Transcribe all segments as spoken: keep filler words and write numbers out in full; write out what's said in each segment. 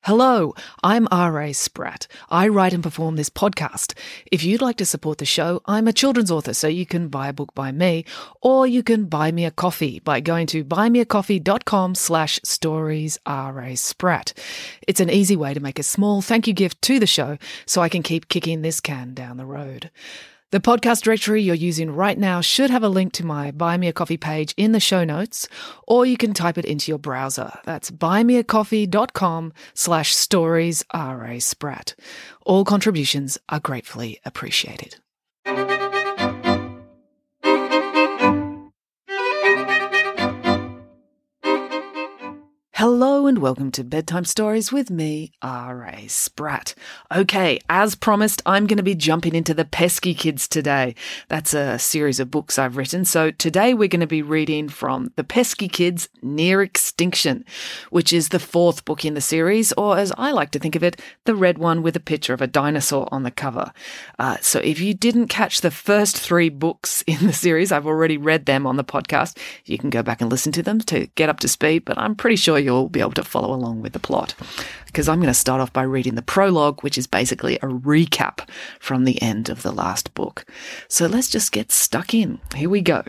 Hello, I'm R A Spratt. I write and perform this podcast. If you'd like to support the show, I'm a children's author, so you can buy a book by me, or you can buy me a coffee by going to buymeacoffee.com slash stories R A Spratt. It's an easy way to make a small thank you gift to the show so I can keep kicking this can down the road. The podcast directory you're using right now should have a link to my Buy Me a Coffee page in the show notes, or you can type it into your browser. That's buymeacoffee.com slash stories R A Spratt. All contributions are gratefully appreciated. Hello and welcome to Bedtime Stories with me, R A Spratt. Okay, as promised, I'm going to be jumping into The Pesky Kids today. That's a series of books I've written. So today we're going to be reading from The Pesky Kids Near Extinction, which is the fourth book in the series, or as I like to think of it, the red one with a picture of a dinosaur on the cover. Uh, so if you didn't catch the first three books in the series, I've already read them on the podcast. You can go back and listen to them to get up to speed, but I'm pretty sure you'll be able to follow along with the plot, because I'm going to start off by reading the prologue, which is basically a recap from the end of the last book. So let's just get stuck in. Here we go.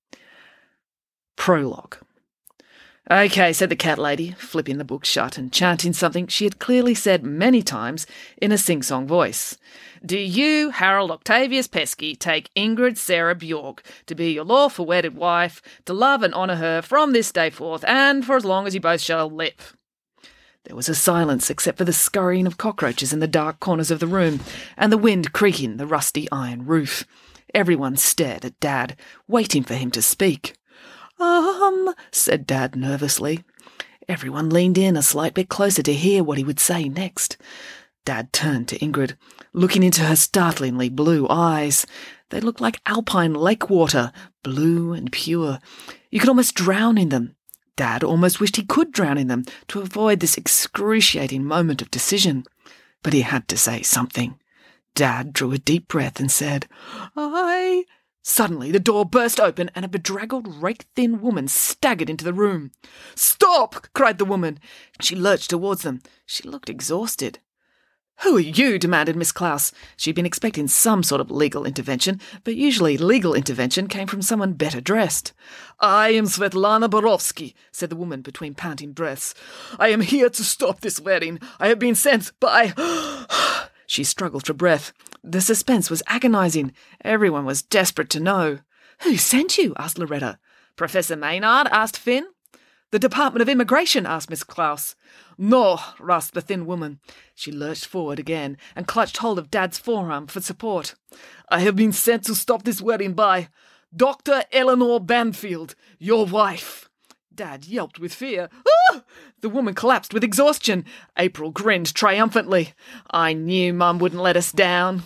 Prologue. Okay, said the cat lady, flipping the book shut and chanting something she had clearly said many times in a sing-song voice. Do you, Harold Octavius Pesky, take Ingrid Sarah Bjork to be your lawful wedded wife, to love and honour her from this day forth, and for as long as you both shall live? There was a silence except for the scurrying of cockroaches in the dark corners of the room, and the wind creaking the rusty iron roof. Everyone stared at Dad, waiting for him to speak. Um, said Dad nervously. Everyone leaned in a slight bit closer to hear what he would say next. Dad turned to Ingrid, looking into her startlingly blue eyes. They looked like alpine lake water, blue and pure. You could almost drown in them. Dad almost wished he could drown in them to avoid this excruciating moment of decision. But he had to say something. Dad drew a deep breath and said, I... Suddenly the door burst open and a bedraggled, rake-thin woman staggered into the room. Stop! Cried the woman. She lurched towards them. She looked exhausted. Who are you? Demanded Miss Klaus. She'd been expecting some sort of legal intervention, but usually legal intervention came from someone better dressed. I am Svetlana Borovsky, said the woman between panting breaths. I am here to stop this wedding. I have been sent by... She struggled for breath. The suspense was agonizing. Everyone was desperate to know. Who sent you? Asked Loretta. Professor Maynard? Asked Finn. The Department of Immigration? Asked Miss Klaus. No, rasped the thin woman. She lurched forward again and clutched hold of Dad's forearm for support. I have been sent to stop this wedding by Doctor Eleanor Banfield, your wife. Dad yelped with fear. Ah! The woman collapsed with exhaustion. April grinned triumphantly. I knew Mum wouldn't let us down.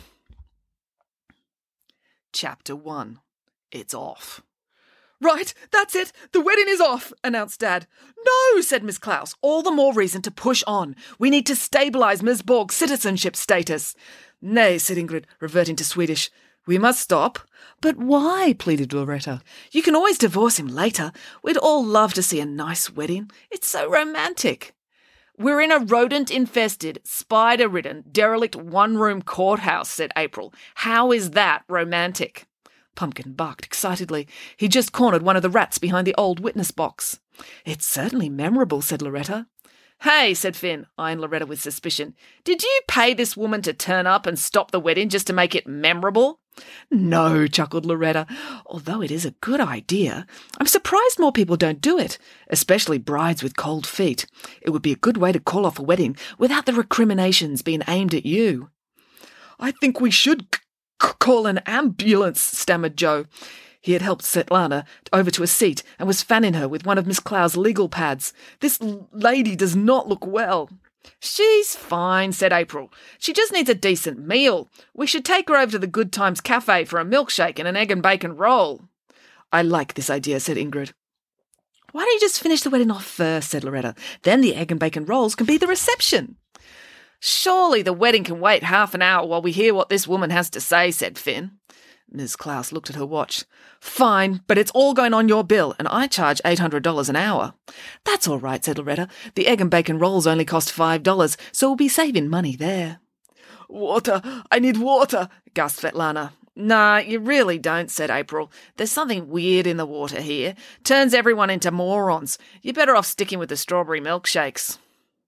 Chapter one. It's off. Right, that's it. The wedding is off, announced Dad. No, said Miss Klaus. All the more reason to push on. We need to stabilise Miss Borg's citizenship status. Nay, said Ingrid, reverting to Swedish. We must stop. But why? Pleaded Loretta. You can always divorce him later. We'd all love to see a nice wedding. It's so romantic. We're in a rodent-infested, spider-ridden, derelict one-room courthouse, said April. How is that romantic? Pumpkin barked excitedly. He just cornered one of the rats behind the old witness box. It's certainly memorable, said Loretta. Hey, said Finn, eyeing Loretta with suspicion. Did you pay this woman to turn up and stop the wedding just to make it memorable? No, chuckled Loretta, although it is a good idea. I'm surprised more people don't do it, especially brides with cold feet. It would be a good way to call off a wedding without the recriminations being aimed at you. I think we should c- call an ambulance, stammered Joe. He had helped Svetlana over to a seat and was fanning her with one of Miss Clow's legal pads. This l- lady does not look well. She's fine, said April. She just needs a decent meal. We should take her over to the Good Times Cafe for a milkshake and an egg and bacon roll. I like this idea, said Ingrid. Why don't you just finish the wedding off first, said Loretta. Then the egg and bacon rolls can be the reception. Surely the wedding can wait half an hour while we hear what this woman has to say, said Finn. Miz Klaus looked at her watch. Fine, but it's all going on your bill, and I charge eight hundred dollars an hour. That's all right, said Loretta. The egg and bacon rolls only cost five dollars, so we'll be saving money there. Water! I need water! gasped Svetlana. Nah, you really don't, said April. There's something weird in the water here. Turns everyone into morons. You're better off sticking with the strawberry milkshakes.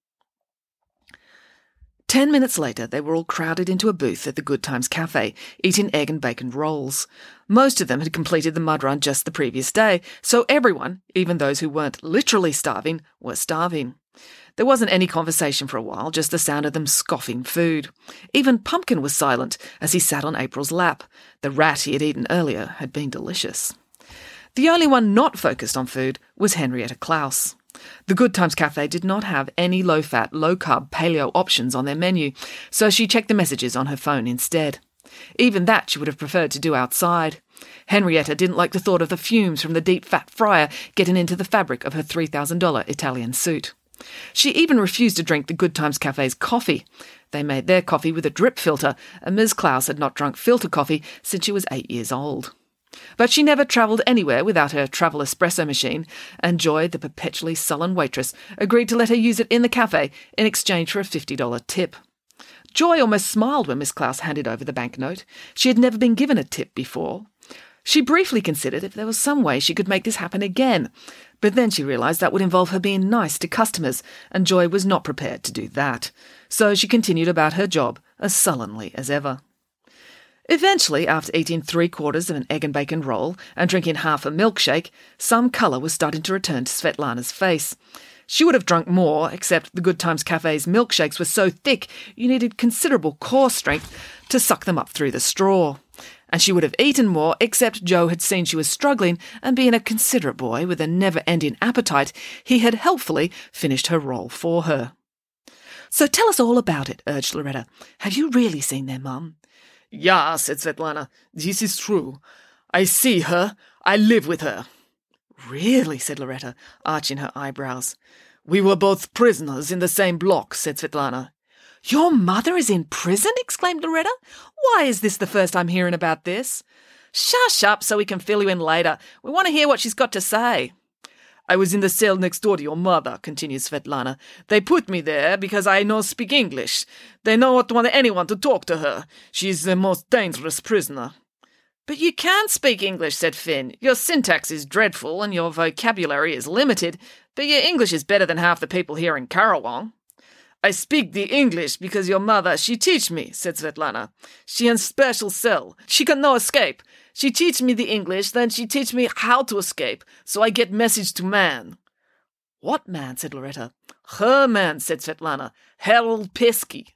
Ten minutes later, they were all crowded into a booth at the Good Times Cafe, eating egg and bacon rolls. Most of them had completed the mud run just the previous day, so everyone, even those who weren't literally starving, were starving. There wasn't any conversation for a while, just the sound of them scoffing food. Even Pumpkin was silent as he sat on April's lap. The rat he had eaten earlier had been delicious. The only one not focused on food was Henrietta Klaus. The Good Times Cafe did not have any low-fat, low-carb paleo options on their menu, so she checked the messages on her phone instead. Even that she would have preferred to do outside. Henrietta didn't like the thought of the fumes from the deep-fat fryer getting into the fabric of her three thousand dollars Italian suit. She even refused to drink the Good Times Cafe's coffee. They made their coffee with a drip filter, and Miz Klaus had not drunk filter coffee since she was eight years old. But she never travelled anywhere without her travel espresso machine, and Joy, the perpetually sullen waitress, agreed to let her use it in the cafe in exchange for a fifty dollars tip. Joy almost smiled when Miss Klaus handed over the banknote. She had never been given a tip before. She briefly considered if there was some way she could make this happen again, but then she realised that would involve her being nice to customers, and Joy was not prepared to do that. So she continued about her job as sullenly as ever. Eventually, after eating three-quarters of an egg and bacon roll and drinking half a milkshake, some colour was starting to return to Svetlana's face. She would have drunk more, except the Good Times Cafe's milkshakes were so thick you needed considerable core strength to suck them up through the straw. And she would have eaten more, except Joe had seen she was struggling, and being a considerate boy with a never-ending appetite, he had helpfully finished her roll for her. "So tell us all about it," urged Loretta. "Have you really seen their mum?" "Yeah," said Svetlana. "This is true. I see her. I live with her." "Really?" said Loretta, arching her eyebrows. "We were both prisoners in the same block," said Svetlana. "Your mother is in prison?" exclaimed Loretta. "Why is this the first I'm hearing about this?" "Shush up so we can fill you in later. We want to hear what she's got to say." "I was in the cell next door to your mother," continued Svetlana. "They put me there because I know speak English. They don't want anyone to talk to her. She is the most dangerous prisoner." "But you can speak English," said Finn. "Your syntax is dreadful and your vocabulary is limited, but your English is better than half the people here in Karawang." "I speak the English because your mother, she teach me," said Svetlana. "She in special cell. She can no escape. She teach me the English, then she teach me how to escape, so I get message to man." "What man?" said Loretta. "Her man," said Svetlana. "Harold Pesky."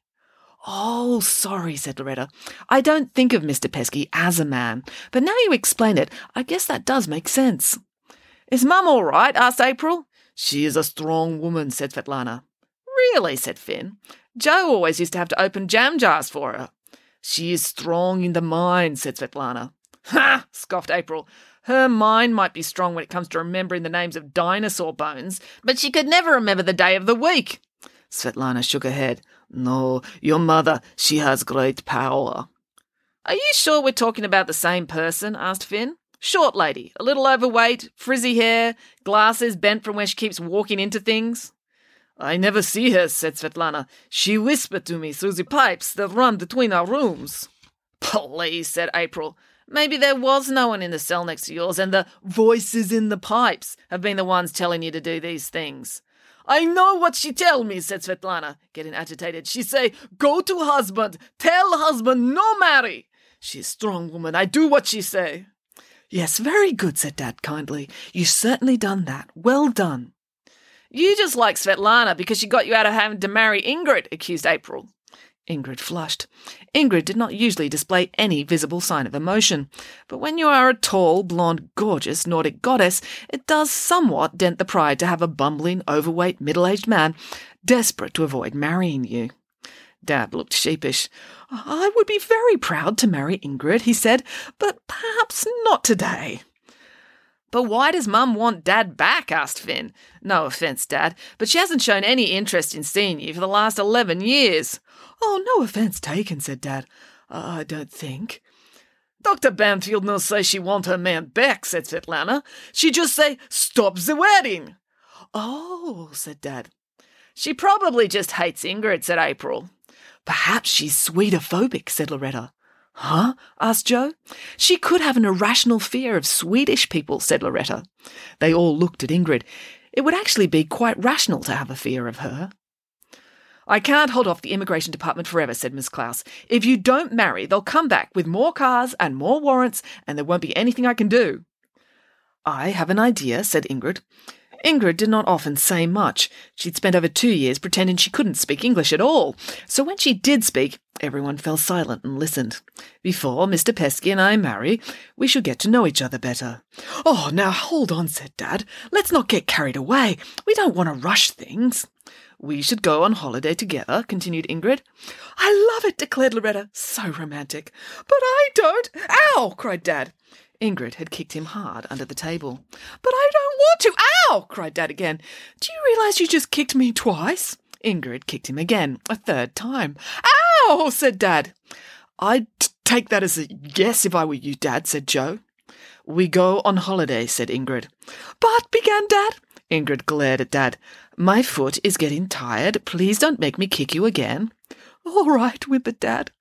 "Oh, sorry," said Loretta. "I don't think of Mister Pesky as a man, but now you explain it, I guess that does make sense." "Is Mum all right?" asked April. "She is a strong woman," said Svetlana. "Really?" said Finn. "Joe always used to have to open jam jars for her." "She is strong in the mind," said Svetlana. "Ha!" scoffed April. "Her mind might be strong when it comes to remembering the names of dinosaur bones, but she could never remember the day of the week." Svetlana shook her head. "No, your mother, she has great power." "Are you sure we're talking about the same person?" asked Finn. "Short lady, a little overweight, frizzy hair, glasses bent from where she keeps walking into things." "I never see her," said Svetlana. "She whispered to me through the pipes that run between our rooms." "Please," said April. "Maybe there was no one in the cell next to yours, and the voices in the pipes have been the ones telling you to do these things." "I know what she tell me," said Svetlana, getting agitated. "She say, go to husband, tell husband no marry. She's strong woman, I do what she say." "Yes, very good," said Dad kindly. "You certainly done that. Well done." "You just like Svetlana because she got you out of having to marry Ingrid," accused April. Ingrid flushed. Ingrid did not usually display any visible sign of emotion, but when you are a tall, blonde, gorgeous Nordic goddess, it does somewhat dent the pride to have a bumbling, overweight, middle-aged man desperate to avoid marrying you. Dad looked sheepish. "I would be very proud to marry Ingrid," he said, "but perhaps not today." "But why does Mum want Dad back?" asked Finn. "No offence, Dad, but she hasn't shown any interest in seeing you for the last eleven years. "Oh, no offence taken," said Dad. "I don't think." Doctor Banfield no say she want her man back, said Svetlana. She just say, stop the wedding. Oh, said Dad. She probably just hates Ingrid, said April. Perhaps she's Swedophobic, said Loretta. Huh? asked Joe. She could have an irrational fear of Swedish people, said Loretta. They all looked at Ingrid. It would actually be quite rational to have a fear of her. I can't hold off the immigration department forever, said Miss Klaus. If you don't marry, they'll come back with more cars and more warrants, and there won't be anything I can do. I have an idea, said Ingrid. Ingrid did not often say much. She'd spent over two years pretending she couldn't speak English at all, so when she did speak, everyone fell silent and listened. Before Mister Pesky and I marry, we should get to know each other better. Oh, now hold on, said Dad. Let's not get carried away. We don't want to rush things. We should go on holiday together, continued Ingrid. I love it, declared Loretta. So romantic. But I don't. Ow, cried Dad. Ingrid had kicked him hard under the table. But I don't want to. Ow, cried Dad again. Do you realise you just kicked me twice? Ingrid kicked him again, a third time. Ow, said Dad. I'd take that as a yes if I were you, Dad, said Joe. We go on holiday, said Ingrid. But, began Dad. Ingrid glared at Dad. My foot is getting tired. Please don't make me kick you again. All right, whimpered Dad.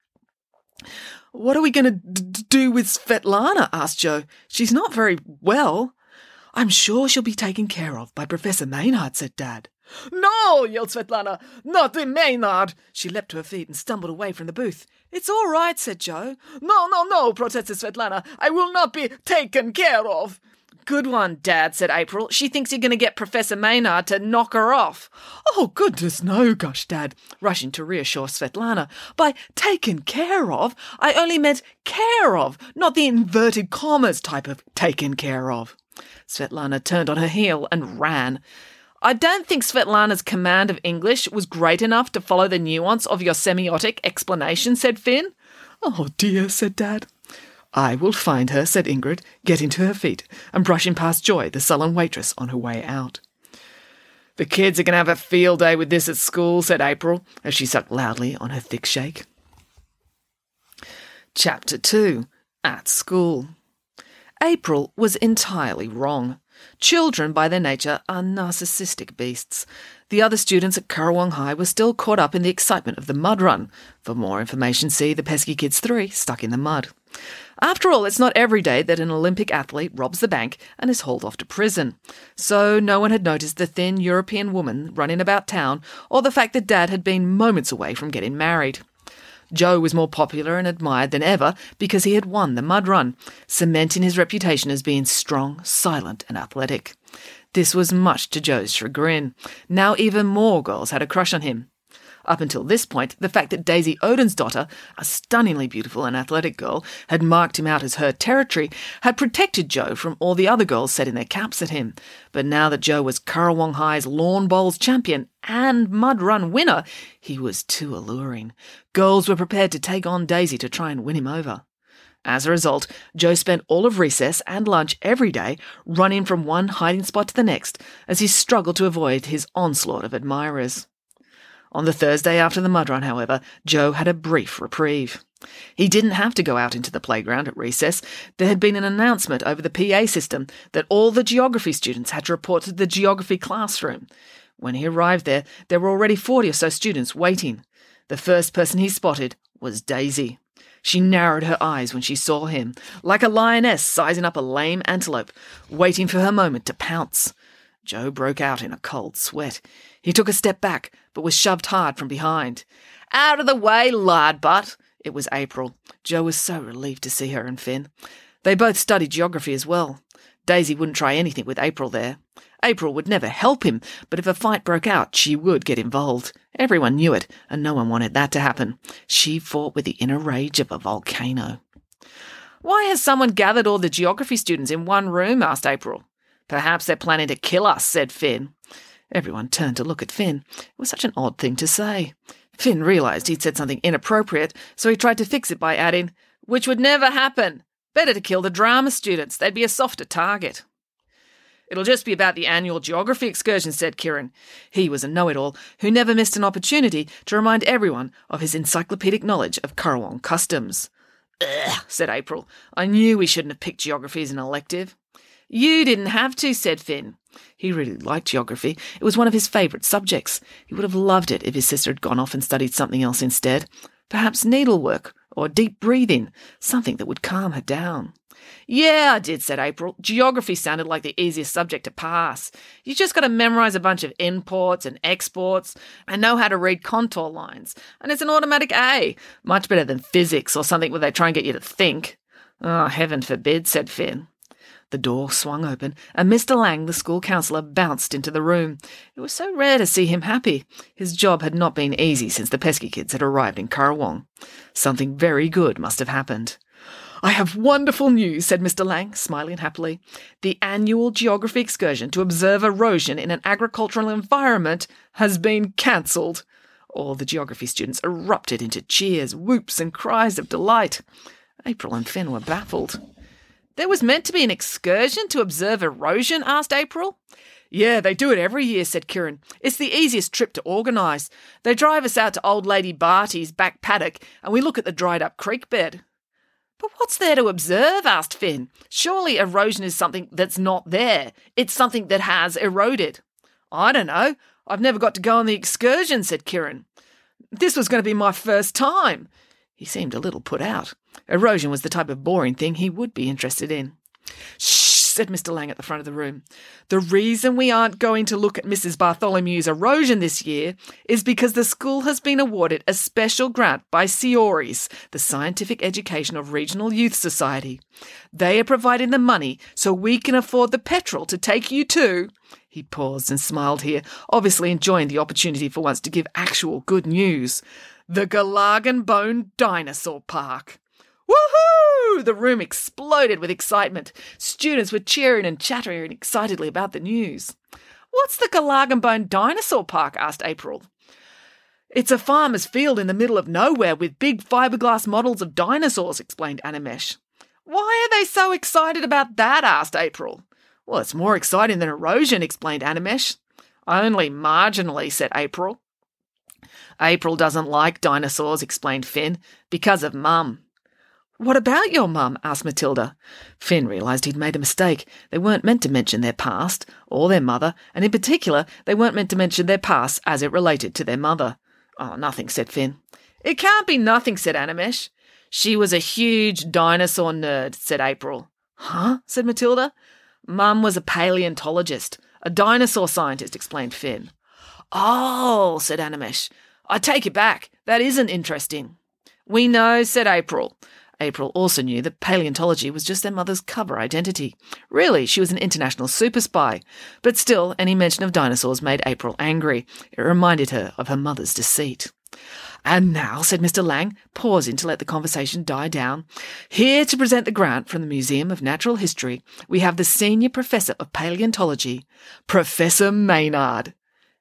What are we going to d- do with Svetlana? asked Joe. She's not very well. I'm sure she'll be taken care of by Professor Maynard, said Dad. No, yelled Svetlana. Not the Maynard. She leapt to her feet and stumbled away from the booth. It's all right, said Joe. No, no, no, protested Svetlana. I will not be taken care of. Good one, Dad, said April. She thinks you're going to get Professor Maynard to knock her off. Oh, goodness, no, gushed Dad, rushing to reassure Svetlana. By taken care of, I only meant care of, not the inverted commas type of taken care of. Svetlana turned on her heel and ran. I don't think Svetlana's command of English was great enough to follow the nuance of your semiotic explanation, said Finn. Oh, dear, said Dad. I will find her, said Ingrid, getting to her feet and brushing past Joy, the sullen waitress, on her way out. The kids are going to have a field day with this at school, said April, as she sucked loudly on her thick shake. Chapter two. At School. April was entirely wrong. Children, by their nature, are narcissistic beasts. The other students at Currawong High were still caught up in the excitement of the mud run. For more information, see The Pesky Kids three, Stuck in the Mud. After all, it's not every day that an Olympic athlete robs the bank and is hauled off to prison. So no one had noticed the thin European woman running about town or the fact that Dad had been moments away from getting married. Joe was more popular and admired than ever because he had won the mud run, cementing his reputation as being strong, silent and athletic. This was much to Joe's chagrin. Now even more girls had a crush on him. Up until this point, the fact that Daisy Odensdotter, a stunningly beautiful and athletic girl, had marked him out as her territory had protected Joe from all the other girls setting their caps at him. But now that Joe was Currawong High's lawn bowls champion and mud run winner, he was too alluring. Girls were prepared to take on Daisy to try and win him over. As a result, Joe spent all of recess and lunch every day running from one hiding spot to the next as he struggled to avoid his onslaught of admirers. On the Thursday after the mud run, however, Joe had a brief reprieve. He didn't have to go out into the playground at recess. There had been an announcement over the P A system that all the geography students had to report to the geography classroom. When he arrived there, there were already forty or so students waiting. The first person he spotted was Daisy. She narrowed her eyes when she saw him, like a lioness sizing up a lame antelope, waiting for her moment to pounce. Joe broke out in a cold sweat. He took a step back, but was shoved hard from behind. Out of the way, lard butt! It was April. Joe was so relieved to see her and Finn. They both studied geography as well. Daisy wouldn't try anything with April there. April would never help him, but if a fight broke out, she would get involved. Everyone knew it, and no one wanted that to happen. She fought with the inner rage of a volcano. Why has someone gathered all the geography students in one room? Asked April. Perhaps they're planning to kill us, said Finn. Everyone turned to look at Finn. It was such an odd thing to say. Finn realised he'd said something inappropriate, so he tried to fix it by adding, which would never happen. Better to kill the drama students. They'd be a softer target. It'll just be about the annual geography excursion, said Kieran. He was a know-it-all who never missed an opportunity to remind everyone of his encyclopedic knowledge of Currawong customs. Ugh, said April. I knew we shouldn't have picked geography as an elective. You didn't have to, said Finn. He really liked geography. It was one of his favourite subjects. He would have loved it if his sister had gone off and studied something else instead. Perhaps needlework or deep breathing, something that would calm her down. Yeah, I did, said April. Geography sounded like the easiest subject to pass. You just got to memorise a bunch of imports and exports and know how to read contour lines. And it's an automatic A. Much better than physics or something where they try and get you to think. Oh, heaven forbid, said Finn. The door swung open, and Mister Lang, the school counsellor, bounced into the room. It was so rare to see him happy. His job had not been easy since the pesky kids had arrived in Currawong. Something very good must have happened. I have wonderful news, said Mister Lang, smiling happily. The annual geography excursion to observe erosion in an agricultural environment has been cancelled. All the geography students erupted into cheers, whoops, and cries of delight. April and Finn were baffled. There was meant to be an excursion to observe erosion? Asked April. Yeah, they do it every year, said Kieran. It's the easiest trip to organise. They drive us out to old lady Barty's back paddock and we look at the dried-up creek bed. But what's there to observe? Asked Finn. Surely erosion is something that's not there. It's something that has eroded. I don't know. I've never got to go on the excursion, said Kieran. This was going to be my first time. He seemed a little put out. Erosion was the type of boring thing he would be interested in. Shh, said Mister Lang at the front of the room. The reason we aren't going to look at Missus Bartholomew's erosion this year is because the school has been awarded a special grant by SEORIS, the Scientific Education of Regional Youth Society. They are providing the money so we can afford the petrol to take you to... He paused and smiled here, obviously enjoying the opportunity for once to give actual good news. The Gulagan Bone Dinosaur Park. Woohoo! The room exploded with excitement. Students were cheering and chattering excitedly about the news. What's the Gulagan Bone Dinosaur Park? Asked April. It's a farmer's field in the middle of nowhere with big fiberglass models of dinosaurs, explained Animesh. Why are they so excited about that? Asked April. Well, it's more exciting than erosion, explained Animesh. Only marginally, said April. April doesn't like dinosaurs, explained Finn, because of Mum. What about your mum? Asked Matilda. Finn realised he'd made a mistake. They weren't meant to mention their past, or their mother, and in particular, they weren't meant to mention their past as it related to their mother. Oh, nothing, said Finn. It can't be nothing, said Animesh. She was a huge dinosaur nerd, said April. Huh? Said Matilda. Mum was a paleontologist, a dinosaur scientist, explained Finn. Oh, said Animesh. I take it back. That isn't interesting. We know, said April. April also knew that paleontology was just their mother's cover identity. Really, she was an international super spy. But still, any mention of dinosaurs made April angry. It reminded her of her mother's deceit. And now, said Mister Lang, pausing to let the conversation die down, here to present the grant from the Museum of Natural History, we have the Senior Professor of Paleontology, Professor Maynard.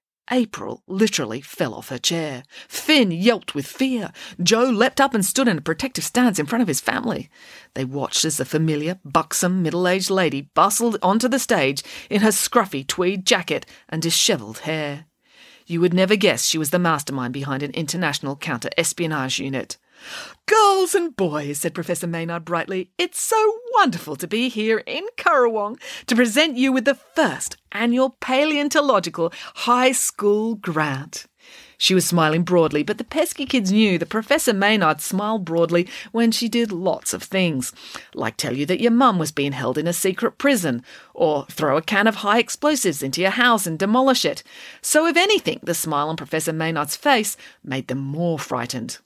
April literally fell off her chair. Finn yelped with fear. Joe leapt up and stood in a protective stance in front of his family. They watched as the familiar, buxom, middle-aged lady bustled onto the stage in her scruffy tweed jacket and dishevelled hair. You would never guess she was the mastermind behind an international counter-espionage unit. Girls and boys, said Professor Maynard brightly, it's so wonderful to be here in Currawong to present you with the first annual paleontological high school grant. She was smiling broadly, but the pesky kids knew that Professor Maynard smiled broadly when she did lots of things, like tell you that your mum was being held in a secret prison, or throw a can of high explosives into your house and demolish it. So if anything, the smile on Professor Maynard's face made them more frightened.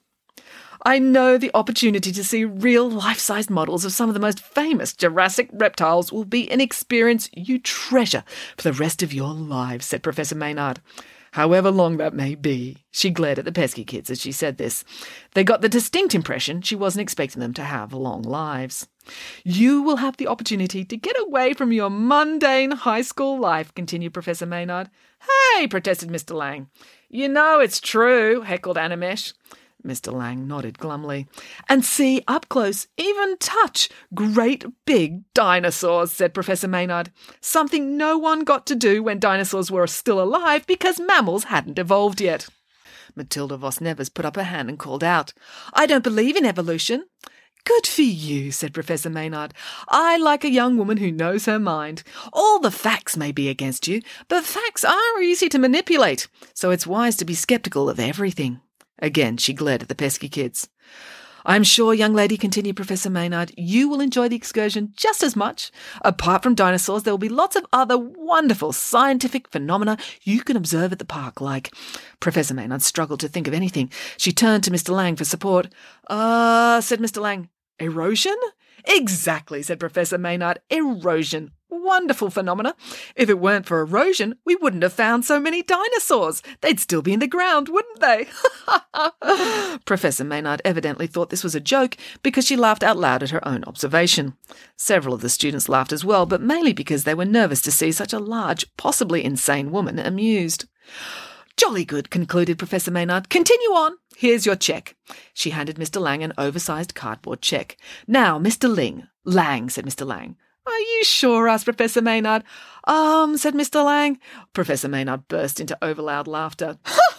I know the opportunity to see real life-sized models of some of the most famous Jurassic reptiles will be an experience you treasure for the rest of your lives, said Professor Maynard. However long that may be. She glared at the pesky kids as she said this. They got the distinct impression she wasn't expecting them to have long lives. You will have the opportunity to get away from your mundane high school life, continued Professor Maynard. Hey, protested Mister Lang. You know it's true, heckled Animesh. Mister Lang nodded glumly. And see up close, even touch, great big dinosaurs, said Professor Maynard. Something no one got to do when dinosaurs were still alive because mammals hadn't evolved yet. Matilda Vos Nevers put up her hand and called out, I don't believe in evolution. Good for you, said Professor Maynard. I like a young woman who knows her mind. All the facts may be against you, but facts are easy to manipulate, so it's wise to be sceptical of everything. Again she glared at the pesky kids. I'm sure, young lady, continued Professor Maynard, you will enjoy the excursion just as much. Apart from dinosaurs, there will be lots of other wonderful scientific phenomena you can observe at the park, like... Professor Maynard struggled to think of anything. She turned to Mister Lang for support. Uh, said Mister Lang, erosion? Exactly, said Professor Maynard, erosion. Wonderful phenomena. If it weren't for erosion, we wouldn't have found so many dinosaurs. They'd still be in the ground, wouldn't they? Professor Maynard evidently thought this was a joke because she laughed out loud at her own observation. Several of the students laughed as well, but mainly because they were nervous to see such a large, possibly insane woman amused. Jolly good, concluded Professor Maynard. Continue on. Here's your cheque. She handed Mister Lang an oversized cardboard cheque. Now, Mister Ling. Lang, said Mister Lang. Are you sure? Asked Professor Maynard. Um, said Mister Lang. Professor Maynard burst into overloud laughter.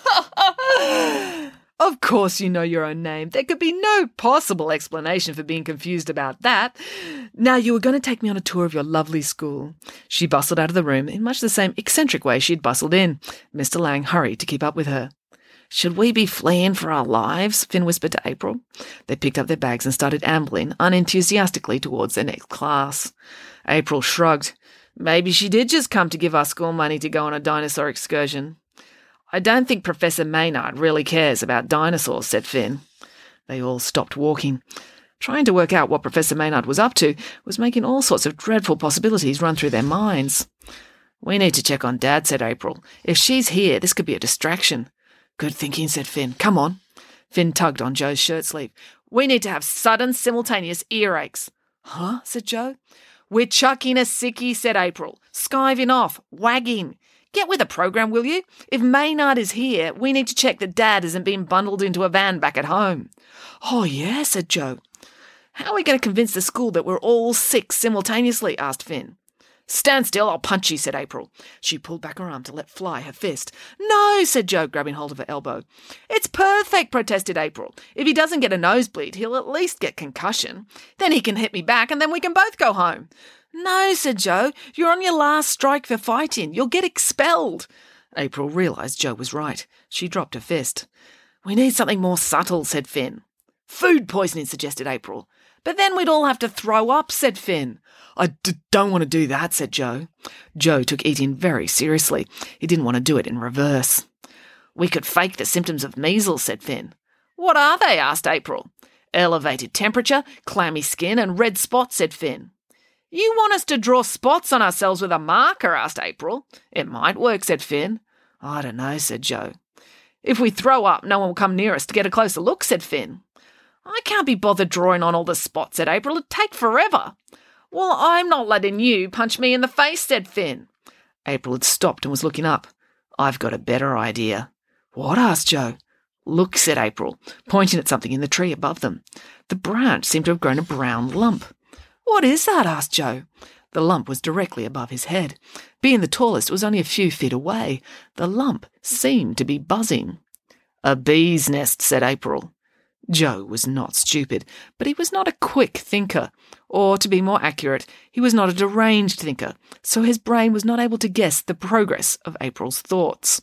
Of course you know your own name. There could be no possible explanation for being confused about that. Now, you were going to take me on a tour of your lovely school. She bustled out of the room in much the same eccentric way she'd bustled in. Mister Lang hurried to keep up with her. Should we be fleeing for our lives? Finn whispered to April. They picked up their bags and started ambling unenthusiastically towards their next class. April shrugged. Maybe she did just come to give us school money to go on a dinosaur excursion. I don't think Professor Maynard really cares about dinosaurs, said Finn. They all stopped walking. Trying to work out what Professor Maynard was up to was making all sorts of dreadful possibilities run through their minds. We need to check on Dad, said April. If she's here, this could be a distraction. Good thinking, said Finn. Come on. Finn tugged on Joe's shirt sleeve. We need to have sudden, simultaneous earaches. Huh? Said Joe. We're chucking a sickie, said April. Skiving off. Wagging. Get with the program, will you? If Maynard is here, we need to check that Dad isn't being bundled into a van back at home. Oh, yeah, said Joe. How are we going to convince the school that we're all sick simultaneously? Asked Finn. Stand still, I'll punch you, said April. She pulled back her arm to let fly her fist. No, said Joe, grabbing hold of her elbow. It's perfect, protested April. If he doesn't get a nosebleed, he'll at least get concussion. Then he can hit me back and then we can both go home. No, said Joe, you're on your last strike for fighting. You'll get expelled. April realised Joe was right. She dropped her fist. We need something more subtle, said Finn. Food poisoning, suggested April. But then we'd all have to throw up, said Finn. I d- don't want to do that, said Joe. Joe took eating very seriously. He didn't want to do it in reverse. We could fake the symptoms of measles, said Finn. What are they? Asked April. Elevated temperature, clammy skin and red spots, said Finn. You want us to draw spots on ourselves with a marker? Asked April. It might work, said Finn. I don't know, said Joe. If we throw up, no one will come near us to get a closer look, said Finn. I can't be bothered drawing on all the spots, said April. It'd take forever. Well, I'm not letting you punch me in the face, said Finn. April had stopped and was looking up. I've got a better idea. What? Asked Joe. Look, said April, pointing at something in the tree above them. The branch seemed to have grown a brown lump. What is that? Asked Joe. The lump was directly above his head. Being the tallest, it was only a few feet away. The lump seemed to be buzzing. A bee's nest, said April. Joe was not stupid, but he was not a quick thinker. Or, to be more accurate, he was not a deranged thinker, so his brain was not able to guess the progress of April's thoughts.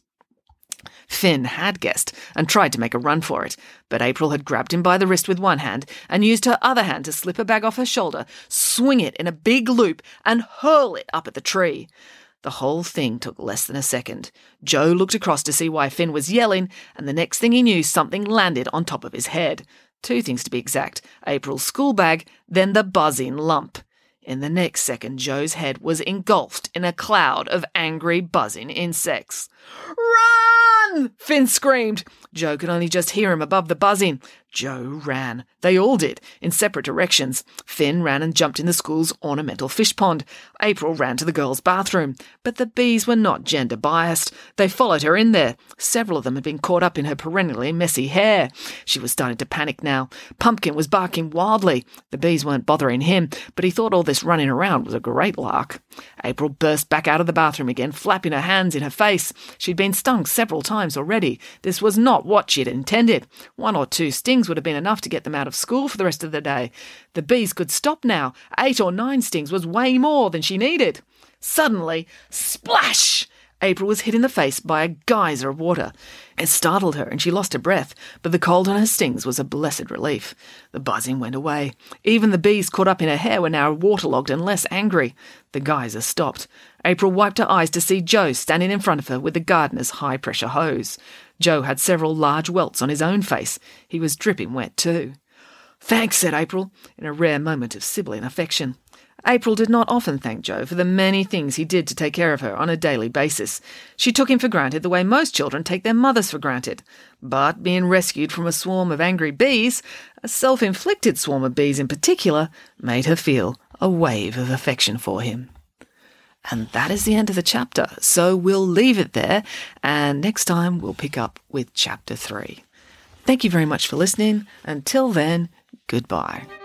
Finn had guessed and tried to make a run for it, but April had grabbed him by the wrist with one hand and used her other hand to slip a bag off her shoulder, swing it in a big loop, and hurl it up at the tree. The whole thing took less than a second. Joe looked across to see why Finn was yelling, and the next thing he knew, something landed on top of his head. Two things to be exact, April's school bag, then the buzzing lump. In the next second, Joe's head was engulfed in a cloud of angry, buzzing insects. Run! Finn screamed. Joe could only just hear him above the buzzing. Joe ran. They all did, in separate directions. Finn ran and jumped in the school's ornamental fish pond. April ran to the girls' bathroom. But the bees were not gender-biased. They followed her in there. Several of them had been caught up in her perennially messy hair. She was starting to panic now. Pumpkin was barking wildly. The bees weren't bothering him, but he thought all this running around was a great lark. April burst back out of the bathroom again, flapping her hands in her face. She'd been stung several times already. This was not what she'd intended. One or two stings would have been enough to get them out of school for the rest of the day. The bees could stop now. Eight or nine stings was way more than she needed. Suddenly, splash! April was hit in the face by a geyser of water. It startled her and she lost her breath, but the cold on her stings was a blessed relief. The buzzing went away. Even the bees caught up in her hair were now waterlogged and less angry. The geyser stopped. April wiped her eyes to see Joe standing in front of her with the gardener's high-pressure hose. Joe had several large welts on his own face. He was dripping wet too. "Thanks," said April, in a rare moment of sibling affection. April did not often thank Joe for the many things he did to take care of her on a daily basis. She took him for granted the way most children take their mothers for granted. But being rescued from a swarm of angry bees, a self-inflicted swarm of bees in particular, made her feel a wave of affection for him. And that is the end of the chapter, so we'll leave it there, and next time we'll pick up with chapter three. Thank you very much for listening. Until then, goodbye.